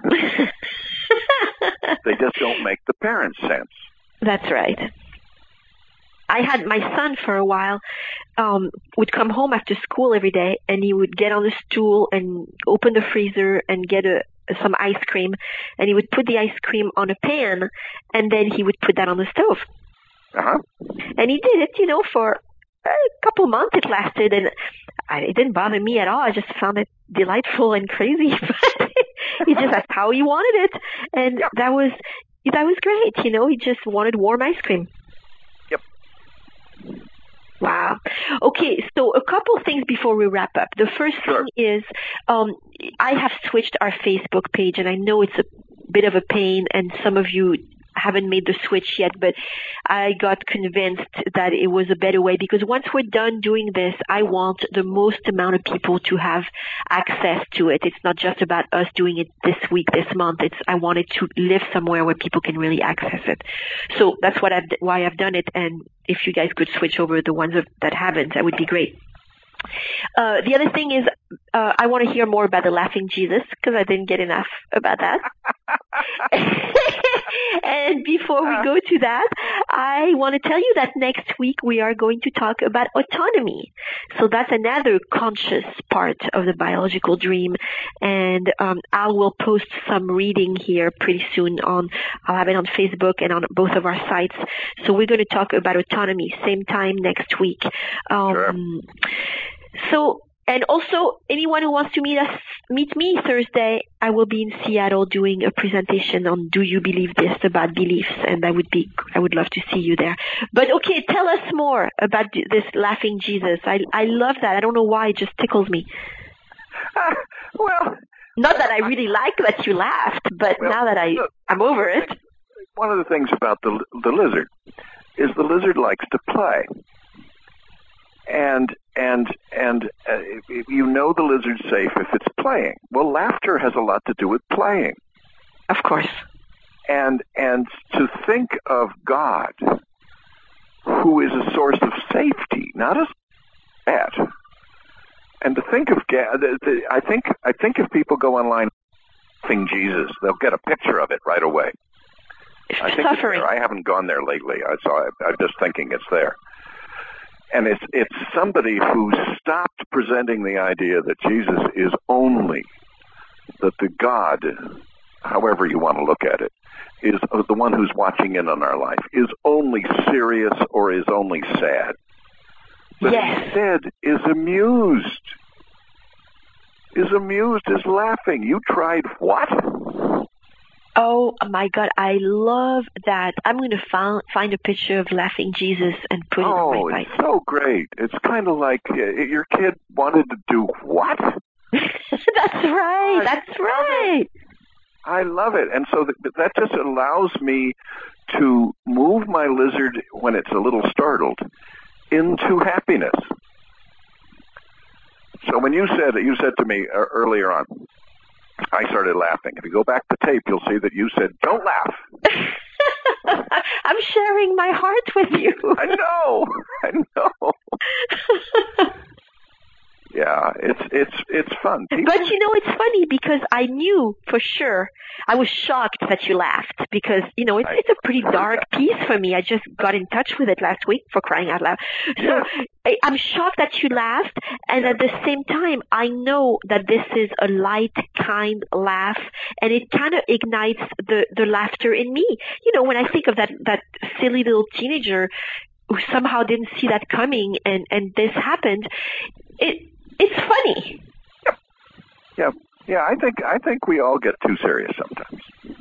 They just don't make the parents sense.
That's right. I had my son for a while, um, would come home after school every day, and he would get on the stool and open the freezer and get a, some ice cream, and he would put the ice cream on a pan, and then he would put that on the stove.
Uh-huh.
And he did it, you know, for a couple months it lasted, and I, it didn't bother me at all. I just found it delightful and crazy. But he just, that's how he wanted it, and
yep.
that was that was great, you know. He just wanted warm ice cream.
Yep.
Wow. Okay, so a couple things before we wrap up. The first
sure.
thing is um, I have switched our Facebook page, and I know it's a bit of a pain, and some of you haven't made the switch yet, but I got convinced that it was a better way, because once we're done doing this, I want the most amount of people to have access to it. It's not just about us doing it this week, this month. It's I want it to live somewhere where people can really access it. So that's what I've, why I've done it. And if you guys could switch over the ones of, that haven't, that would be great. Uh, the other thing is, uh, I want to hear more about the Laughing Jesus, because I didn't get enough about that. And before we go to that, I want to tell you that next week we are going to talk about autonomy. So that's another conscious part of the biological dream. And um, Al will post some reading here pretty soon on, I'll have it on Facebook and on both of our sites. So we're going to talk about autonomy, same time next week. Um,
sure.
So, and also, anyone who wants to meet us, meet me Thursday, I will be in Seattle doing a presentation on Do You Believe This about beliefs, and I would be, I would love to see you there. But okay, tell us more about this Laughing Jesus. I, I love that. I don't know why, it just tickles me.
Uh, well,
not that I really like that you laughed, but well, now that I, look, I'm over it.
One of the things about the the lizard is the lizard likes to play. And and and uh, you know the lizard's safe if it's playing. Well, laughter has a lot to do with playing.
Of course.
And and to think of God, who is a source of safety, not a threat. And to think of God, I think I think if people go online, Laughing Jesus, they'll get a picture of it right away. I think
Suffering.
It's there. I haven't gone there lately, so I, I'm just thinking it's there. And it's it's somebody who stopped presenting the idea that Jesus is only, that the God, however you want to look at it, is the one who's watching in on our life, is only serious or is only sad. But
yes.
instead is amused. Is amused, is laughing. You tried what?
Oh my God, I love that. I'm going to find, find a picture of Laughing Jesus and put it
oh,
on my site.
Oh, it's so great. It's kind of like uh, your kid wanted to do what?
That's right.
I
That's right.
I love it. And so that, that just allows me to move my lizard when it's a little startled into happiness. So when you said you said to me uh, earlier on, I started laughing. If you go back to tape, you'll see that you said, "Don't laugh."
I'm sharing my heart with you.
I know. I know. Yeah, it's it's it's fun. People...
But you know, it's funny because I knew for sure. I was shocked that you laughed because, you know, it's, it's a pretty dark piece for me. I just got in touch with it last week, for crying out loud. So
yeah.
I, I'm shocked that you laughed. And at the same time, I know that this is a light, kind laugh, and it kind of ignites the, the laughter in me. You know, when I think of that, that silly little teenager who somehow didn't see that coming and, and this happened, it, it's funny.
Yep. Yeah. Yeah, I think I think we all get too serious sometimes.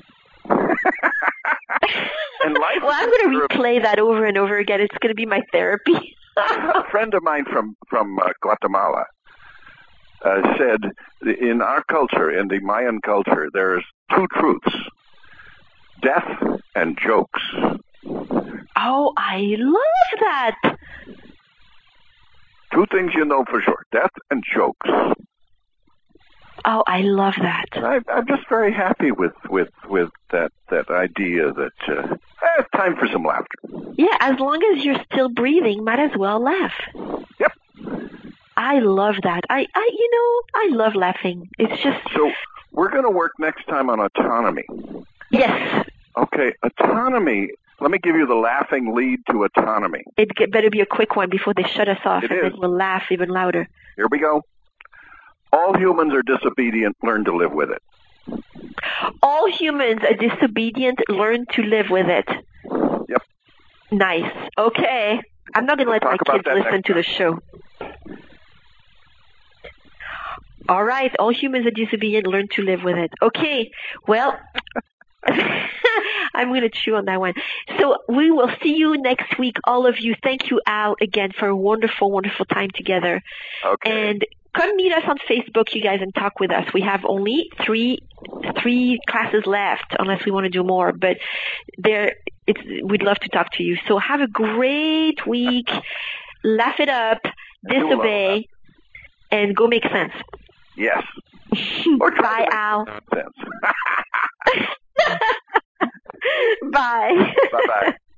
And life
well, I'm going to replay that over and over again. It's going to be my therapy.
A friend of mine from from uh, Guatemala uh, said, in our culture, in the Mayan culture, there's two truths: death and jokes.
Oh, I love that.
Two things you know for sure: death and jokes.
Oh, I love that.
I, I'm just very happy with, with, with that that idea that uh, eh, it's time for some laughter.
Yeah, as long as you're still breathing, might as well laugh.
Yep.
I love that. I, I you know, I love laughing. It's just...
So we're going to work next time on autonomy.
Yes.
Okay, autonomy. Let me give you the laughing lead to autonomy.
It better be a quick one before they shut us off,
it
and
is.
then we'll laugh even louder.
Here we go. All humans are disobedient. Learn to live with it.
All humans are disobedient. Learn to live with it.
Yep.
Nice. Okay. I'm not going to let my kids listen to the show. All right. All humans are disobedient. Learn to live with it. Okay. Well, I'm going to chew on that one. So we will see you next week, all of you. Thank you, Al, again, for a wonderful, wonderful time together.
Okay.
And come meet us on Facebook, you guys, and talk with us. We have only three three classes left unless we want to do more, but there, it's, we'd love to talk to you. So have a great week. Laugh it up, disobey, and go make sense.
Yes.
Bye, Al.
Sense.
Bye.
Bye-bye.